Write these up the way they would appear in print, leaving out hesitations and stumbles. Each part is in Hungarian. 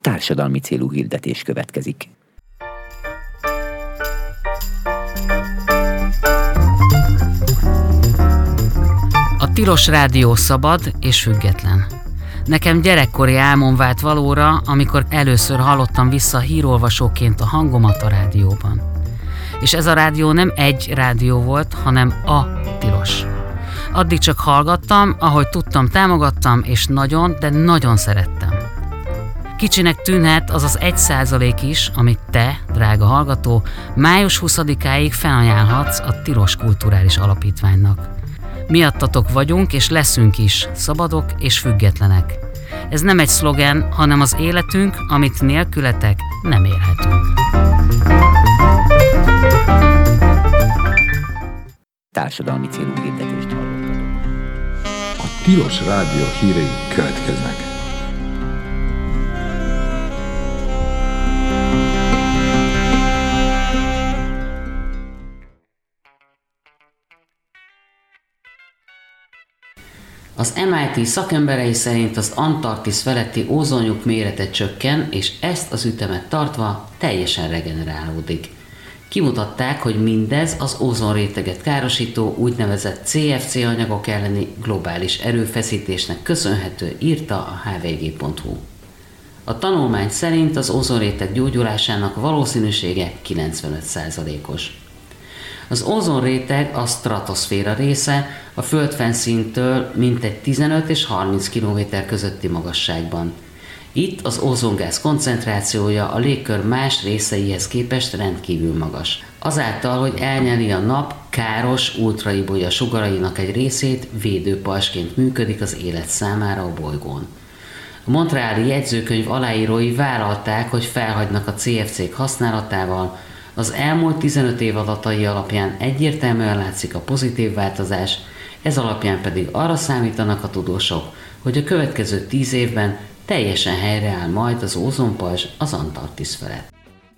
Társadalmi célú hirdetés következik. A Tilos Rádió szabad és független. Nekem gyerekkori álmom vált valóra, amikor először hallottam vissza hírolvasóként a hangomat a rádióban. És ez a rádió nem egy rádió volt, hanem a Tilos. Addig csak hallgattam, ahogy tudtam, támogattam, és nagyon, de nagyon szerettem. Kicsinek tűnhet az az 1% is, amit te, drága hallgató, május 20-áig felajánlhatsz a Tilos Kulturális Alapítványnak. Miattatok vagyunk és leszünk is, szabadok és függetlenek. Ez nem egy szlogen, hanem az életünk, amit nélkületek nem élhetünk. Társadalmi célú hirdetést hallottatok. A Tilos Rádió hírei következnek. Az MIT szakemberei szerint az Antarktisz feletti ózonlyuk mérete csökken, és ezt az ütemet tartva teljesen regenerálódik. Kimutatták, hogy mindez az ózonréteget károsító úgynevezett CFC anyagok elleni globális erőfeszítésnek köszönhető, írta a hvg.hu. A tanulmány szerint az ózonréteg gyógyulásának valószínűsége 95%-os. Az ózonréteg a stratoszféra része, a földfenszíntől mintegy 15 és 30 km közötti magasságban. Itt az ózongáz koncentrációja a légkör más részeihez képest rendkívül magas. Azáltal, hogy elnyeli a nap káros ultraibolya sugarainak egy részét, védőpajzsként működik az élet számára a bolygón. A montreali jegyzőkönyv aláírói vállalták, hogy felhagynak a CFC-k használatával. Az elmúlt 15 év adatai alapján egyértelműen látszik a pozitív változás, ez alapján pedig arra számítanak a tudósok, hogy a következő 10 évben teljesen helyreáll majd az ózonpajzs az Antarktisz felett.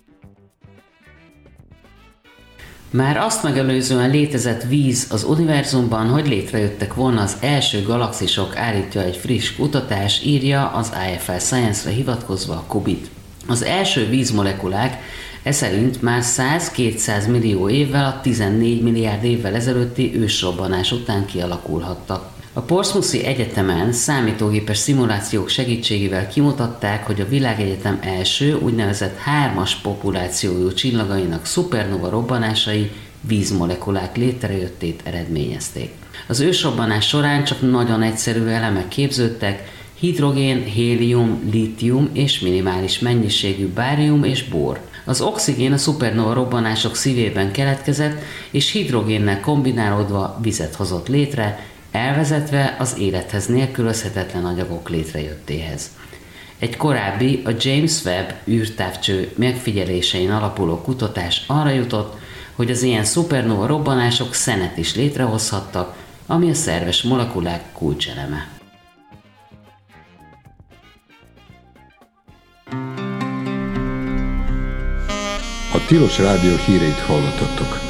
Már azt megelőzően létezett víz az univerzumban, hogy létrejöttek volna az első galaxisok, állítja egy friss kutatás, írja az IFL Science-re hivatkozva a Kubit. Az első vízmolekulák szerint már 100-200 millió évvel a 14 milliárd évvel ezelőtti ősrobbanás után kialakulhattak. A Portsmouthi Egyetemen számítógépes szimulációk segítségével kimutatták, hogy a világegyetem első úgynevezett 3-as populációjú csillagainak szupernova robbanásai vízmolekulák létrejöttét eredményezték. Az ősrobbanás során csak nagyon egyszerű elemek képződtek, hidrogén, hélium, lítium és minimális mennyiségű bárium és bór. Az oxigén a szupernova robbanások szívében keletkezett, és hidrogénnel kombinálódva vizet hozott létre, elvezetve az élethez nélkülözhetetlen anyagok létrejöttéhez. Egy korábbi, a James Webb űrtávcső megfigyelésein alapuló kutatás arra jutott, hogy az ilyen szupernova robbanások szenet is létrehozhattak, ami a szerves molekulák kulcseleme. A Tilos Rádió híreit hallottattok.